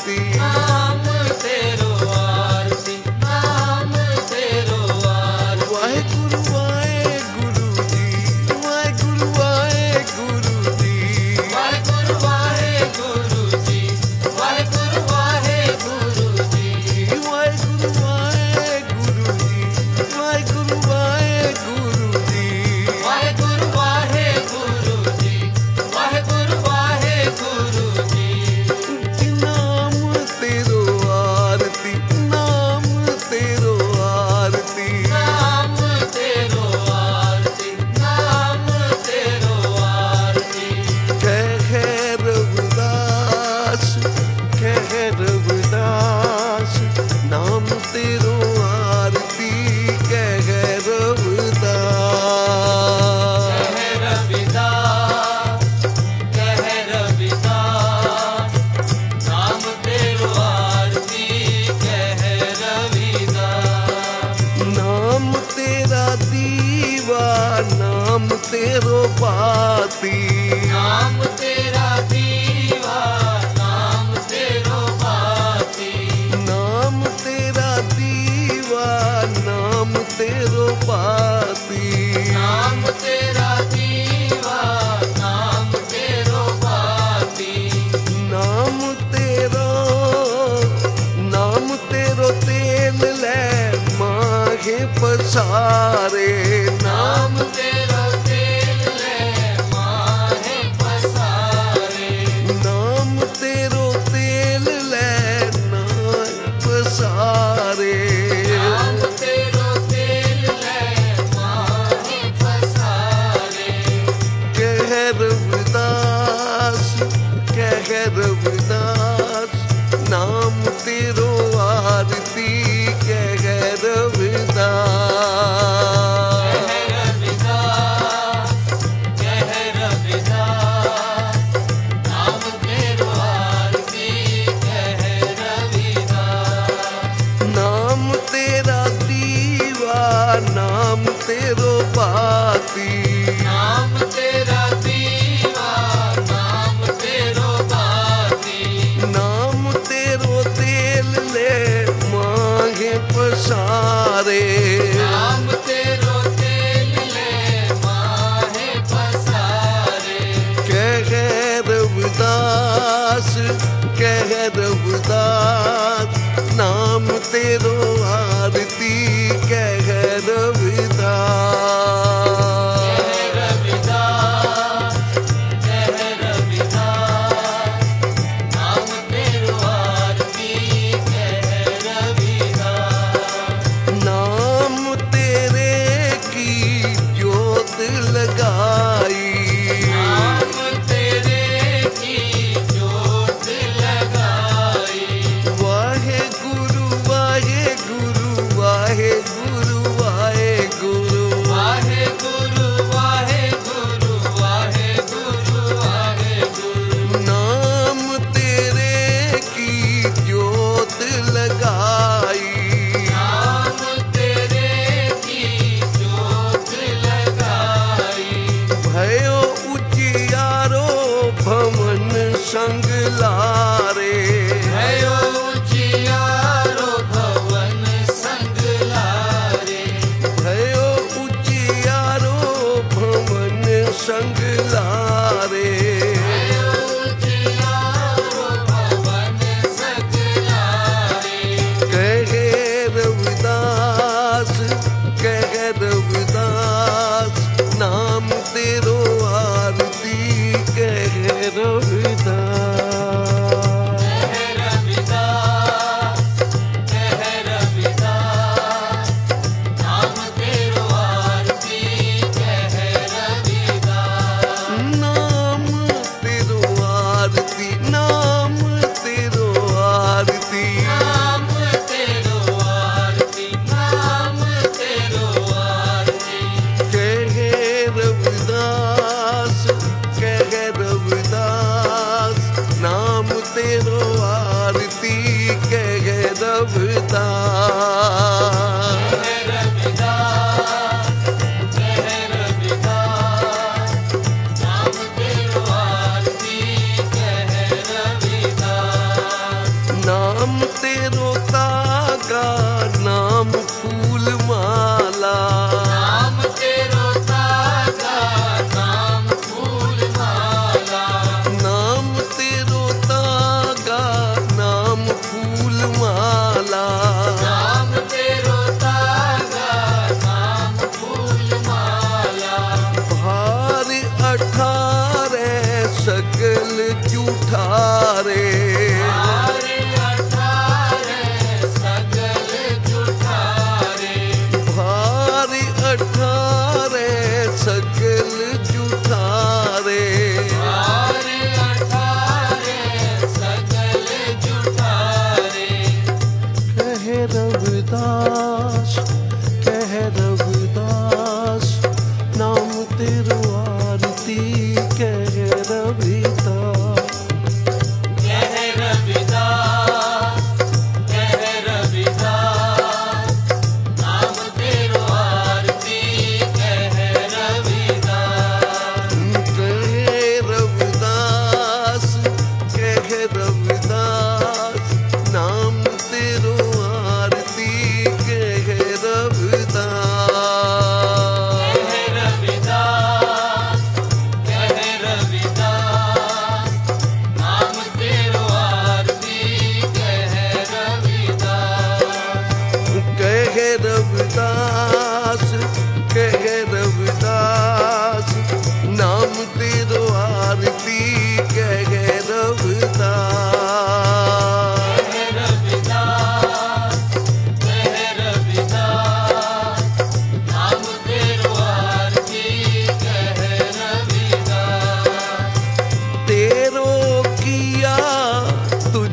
आरती, नाम तेरो आरती, नाम तेरो आरती। वाहेगुरु वाहेगुरु जी, वाहेगुरु वाहेगुरु जी, वाहेगुरु वाहेगुरु जी, वाहेगुरु वाहेगुरु जी। वाहेगुरु वाहेगुरु जी, वाहेगुरु वाहेगुरु जी, वाहेगुरु वाहेगुरु जी, वाहेगुरु वाहेगुरु जी। नाम तेरो आरती, नाम तेरो आरती, नाम तेरो आरती, नाम तेरो आरती। कह रविदास, कह रविदास, नाम तेरो आरती, कह रविदास। कह रविदास, कह रविदास, नाम तेरो आरती, कह रविदास। नाम तेरा दीवा, नाम तेरो बाती, नाम तेरा दीवा, नाम तेरो बाती। नाम तेरा दीवा, नाम तेरो बाती, नाम तेरा दीवा, नाम तेरो बाती। नाम तेरो तेल ले माहे पसारे, नाम तेरो तेल ले माहे पसारे। नाम तेरो तेल ले नाय पसारे। नाम तेरो तेल ले माहे पसारे। कह रविदास, कह रविदास, नाम तेरो आरती, कह रविदास। कह रविदास, कह रविदास, नाम तेरो आरती, कह रविदास। नाम तेरा दीवा, नाम तेरो बाती, नाम तेरा दीवा, नाम तेरो बाती। नाम तेरो तेल ले मांगे पसारे। नाम तेरो तेल ले माहे पसारे। कह रविदास, कह रविदास, नाम तेरो आरती, कह रविदास। कह रविदास, कह रविदास, नाम तेरो आरती, कह रविदास। नाम तेरे की ज्योत लगाई, नाम तेरे की जोत लगाई। वाहेगुरु वाहेगुरु वाहेगुरु वाहेगुरु, वाहेगुरु वाहेगुरु वाहेगुरु वाहेगुरु। नाम तेरे की ज्योत लगाई, नाम तेरे की जोत लगाई। भयो उजियारो भवन संग लारे, भयो उजियारो भवन संग लारे। भयो उजियारो भवन संग लारे। भयो उजियारो भवन संग लारे। कह रविदास, कह रविदास, नाम तेरो आरती, कह रविदास। कह रविदास, कह रविदास, नाम तेरो आरती, कह रविदास। नाम तेरो आरती, नाम तेरो आरती, नाम तेरो आरती, नाम तेरो आरती। कह रविदास, कह रविदास, नाम तेरो आरती, कह रविदास। कह रविदास, कह रविदास, नाम तेरो आरती, कह रविदास।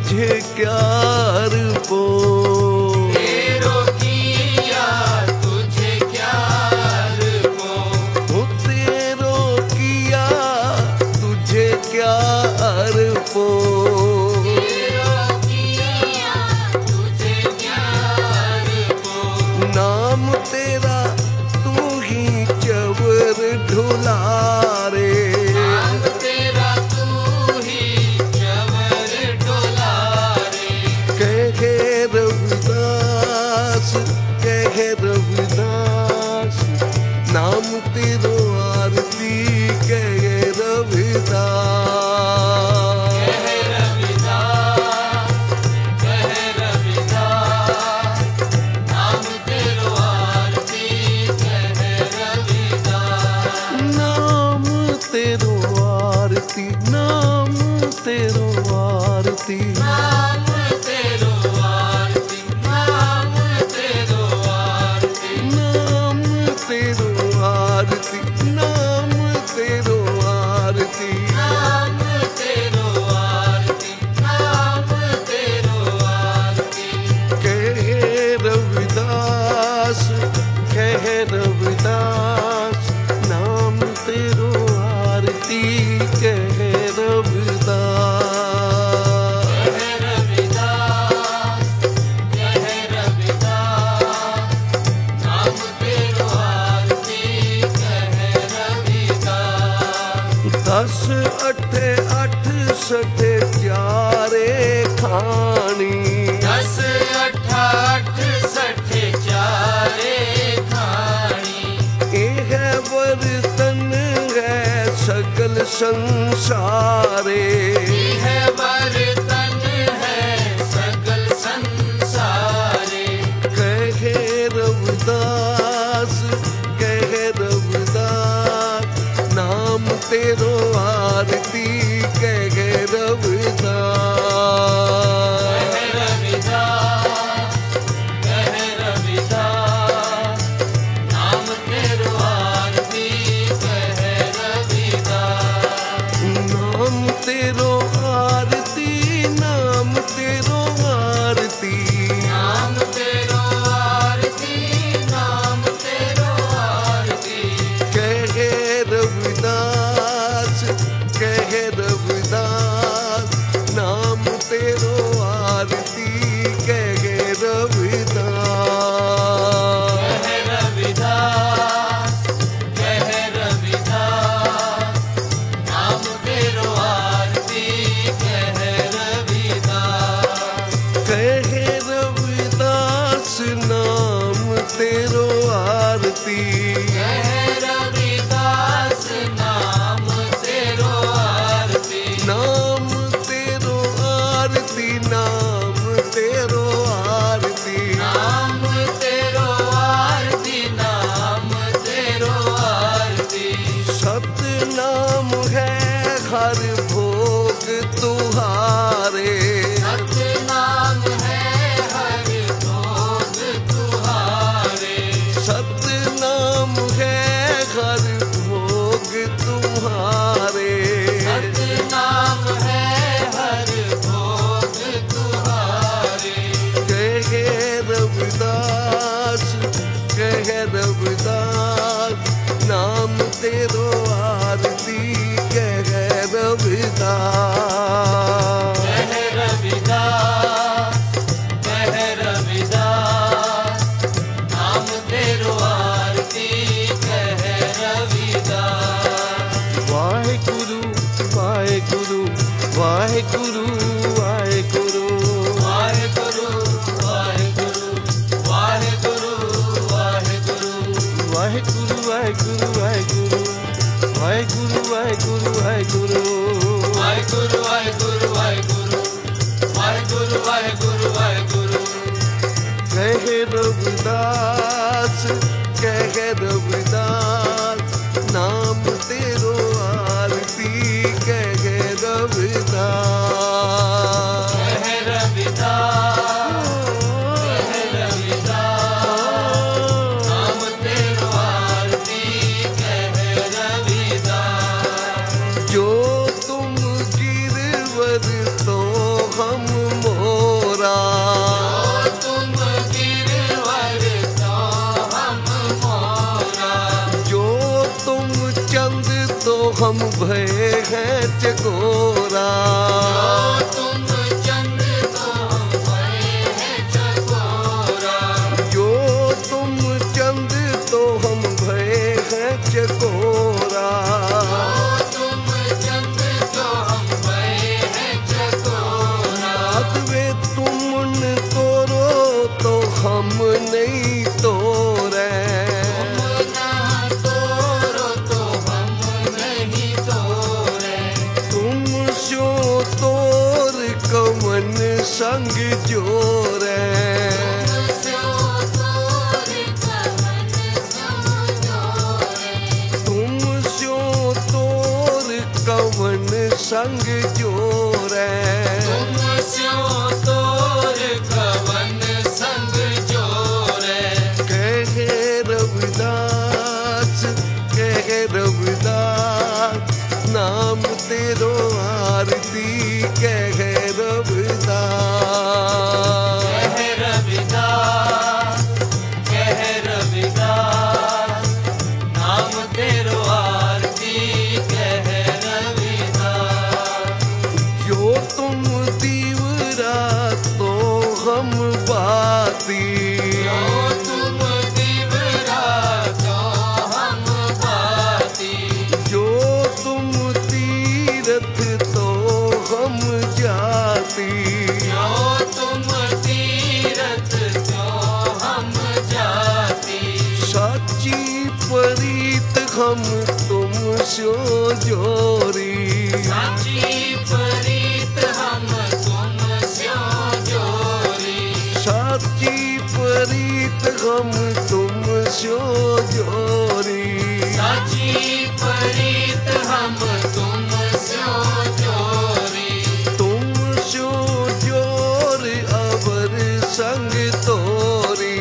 तुझे क्या अर्पो, तेरो किया तुझे क्या अर्पो, ओ तेरो किया तुझे क्या अर्पो, तेरो किया तुझे क्या अर्पो, नाम तेरा तू ही चवर ढुलारे, नाम तेरा तू ही चवर डोलारे, कहे रविदास, कहे रविदास, नाम तेरो आरती कहे रविदास, कह रविदास, कह रविदास, नाम तेरो आरती कह रविदास, नाम तेरो आरती, नाम तेरो आरती, नाम तेरो आरती, नाम तेरो आरती, नाम तेरो आरती, नाम तेरो आरती, नाम तेरो आरती, नाम तेरो आरती, कहे रविदास, कहे रविदास, नाम तेरो आरती कहे रविदास, कह रविदास, कह रविदास, नाम तेरो आरती कह रविदास, 10 अठे 8 सठे चारे खानी, 10 अठाठ सठे चारे खानी, ये है बर्तन है सकल संसारे, है बर्तन है सकल संसारे, कहे रविदास, कहे रविदास, नाम तेरो आरती कहे रविदास, कह रविदास, कह रविदास, नाम तेरो आरती कह रविदास, नाम तेरो आरती, नाम तेरो आरती, नाम तेरो आरती, नाम तेरो आरती, कहे रविदास, कहे रविदास, नाम तेरो आरती कहे रविदास, कह रविदास, कह रविदास, नाम तेरो आरती कह रविदास, कहे रविदास, नाम तेरो आरती, कह रविदास, नाम तेरो आरती, नाम तेरो आरती, नाम तेरो आरती, नाम तेरो आरती, नाम तेरो आरती, सतनाम है हर भोग तुहारे, सतनाम है हर भोग तुहारे, सतनाम है हर भोग तुम्हारे, सतनाम है हर भोग तुहारे, कहे रविदास, कहे रविदास, नाम तेरो आरती कहे रविदास, कह रविदास, कह रविदास, नाम तेरो आरती कह रविदास, वाहेगुरु वाहेगुरु वाहेगुरु वाहेगुरु, वाहेगुरु, वाहेगुरु, वाहेगुरु, वाहेगुरु, वाहेगुरु वाहेगुरु वाहेगुरु, वाहेगुरु वाहेगुरु वाहेगुरु, वाहेगुरु, वाहेगुरु, वाहेगुरु, वाहेगुरु, वाहेगुरु, वाहेगुरु, कहे रविदास, कहे रविदास, नाम तेरो आरती कहे रविदास, कह रविदास, कह रविदास, नाम तेरो आरती कह रविदास, जो तुम गिरवर तो हम संग जोरे तुम स्यो तोर कवन संग जोरे कहे रविदास नाम तेरो आरती कहे जो तुम दीवरा तो हम बाती जो तुम तीरथ तो हम जाती साची परीत हम तुम स्यो जोरी साची परीत हम तुम स्यो जोरी तुम स्यो जोर अवर संग तोरी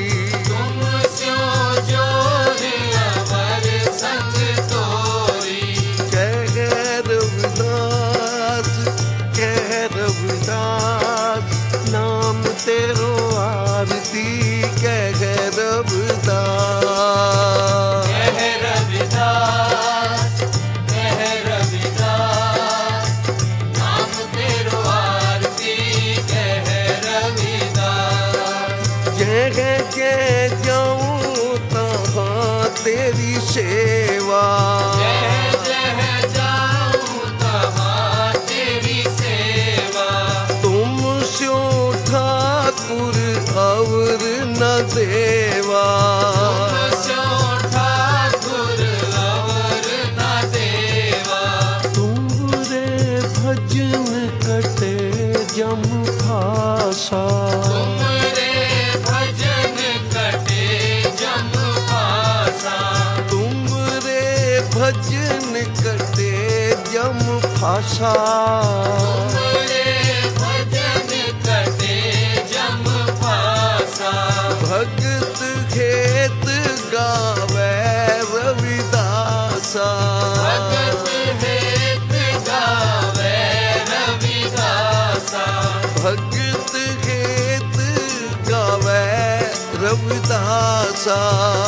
कह रविदास नाम तेरो आरती कह रविदास जय जाऊं तहाँ तेरी सेवा तुम स्यो ठाकुर और न देवा तुमरे भजन कटे जम फासा तुमरे भजन कटे जम फासा भगत खेत गावे रविदासा भगत खेत गावे रविदासा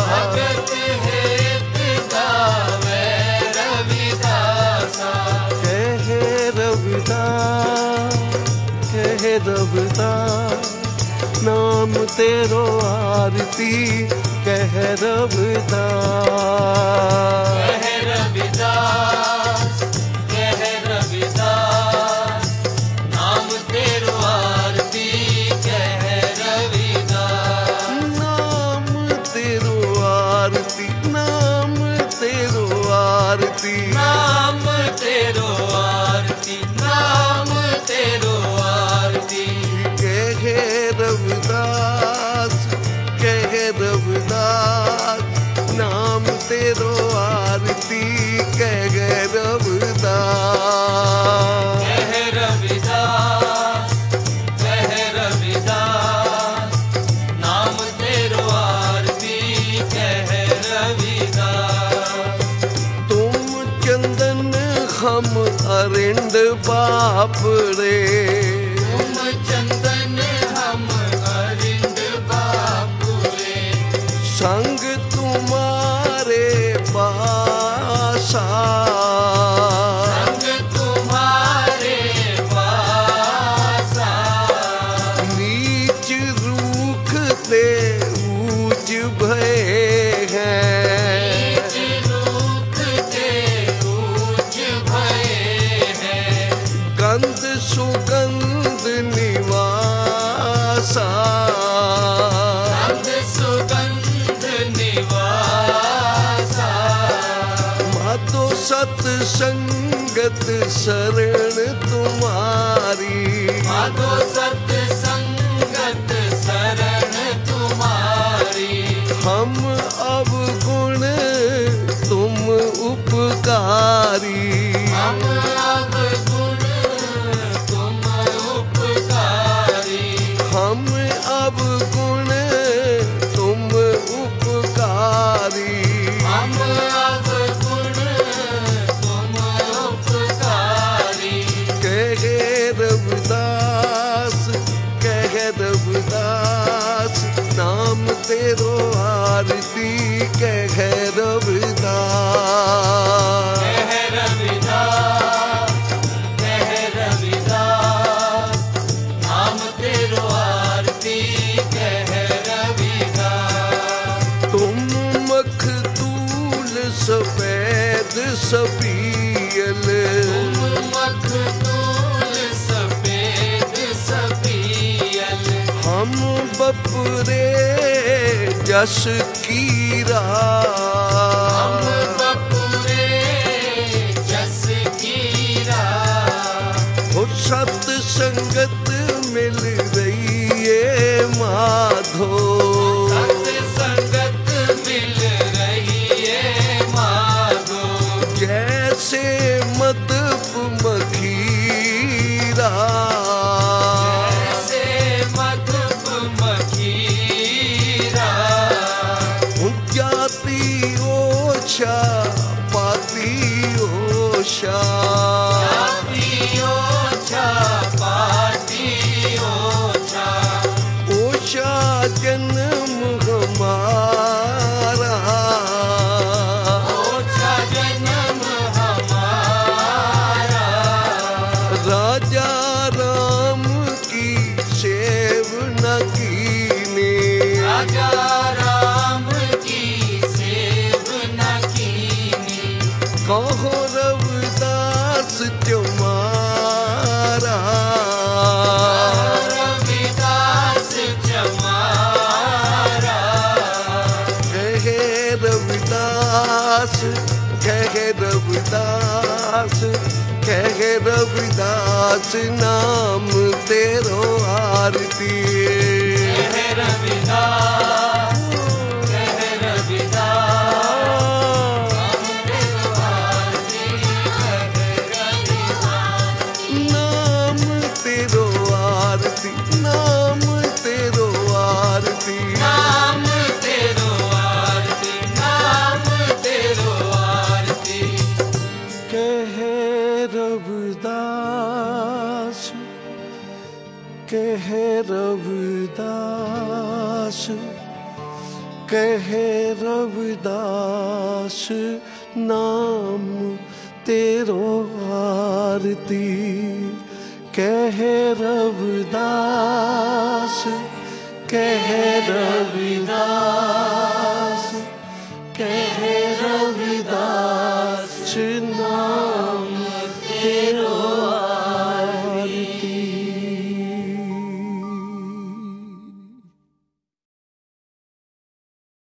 कहे रविदास नाम तेरो आरती कह रविदास नाम तेरो आरती कह रविदास नाम तेरो आरती नाम तेरो आरती नाम तेरो आरती कहे रविदास नाम तेरो आरती कह रविदास नाम तेरो आरती कह रविदास तुम चंदन हम अरिंद बाप रे संग तुम्हारे पासा नीच रूख ते ऊंच भय हैं गंध सुगंध निवासा मातो सत्संगत शरण तुम्हारी माधो सत उपकारी हम अब गुण तुम उपकारी हम अब गुण तुम उपकारी हम अब गुण तुम उपकारी कहे रविदास नाम तेरो आरती कहे रविदास कह रविदास नाम तेरो आरती कह रविदास तुम मखतूल सफेद सपियल तुम मखतूल सफेद सपियल हम बपरे जस कीरा हम बपुरे जस कीरा हो सत संगत मिल रही है माधो सत संगत मिल रही है माधो जैसे मदप मखीरा जैसे मधुप मखीरा जाति ओछा पाती ओछा जाति ओछा पाती ओछा ओछा जन्म हमारा ओछा जन्म हमारा राजा राम की सेव न कीने राजा राम की सेव न कीनी कहो रविदास तुम्हारा रविदास चमारा कहे रविदास नाम तेरो आरती कह रविदास हम तेरो आरती कह रविदास नाम तेरो आरती नाम तेरो आरती नाम तेरो आरती नाम तेरो आरती कहे रविदास कहे रविदास नाम तेरो आरती कहे रविदास